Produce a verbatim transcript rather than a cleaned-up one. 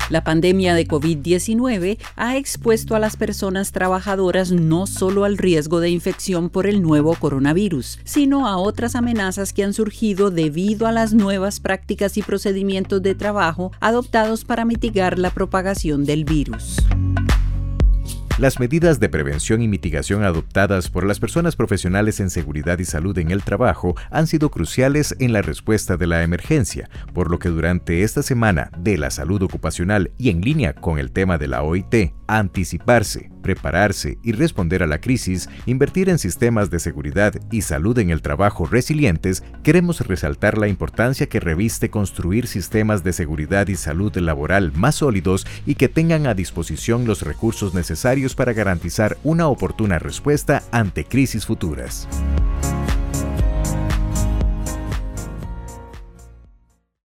La pandemia de COVID diecinueve ha expuesto a las personas trabajadoras no solo al riesgo de infección por el nuevo coronavirus, sino a otras amenazas que han surgido debido a las nuevas prácticas y procedimientos de trabajo adoptados para mitigar la propagación del virus. Las medidas de prevención y mitigación adoptadas por las personas profesionales en seguridad y salud en el trabajo han sido cruciales en la respuesta de la emergencia, por lo que durante esta semana de la salud ocupacional y en línea con el tema de la O I T, anticiparse, prepararse y responder a la crisis, invertir en sistemas de seguridad y salud en el trabajo resilientes, queremos resaltar la importancia que reviste construir sistemas de seguridad y salud laboral más sólidos y que tengan a disposición los recursos necesarios para garantizar una oportuna respuesta ante crisis futuras.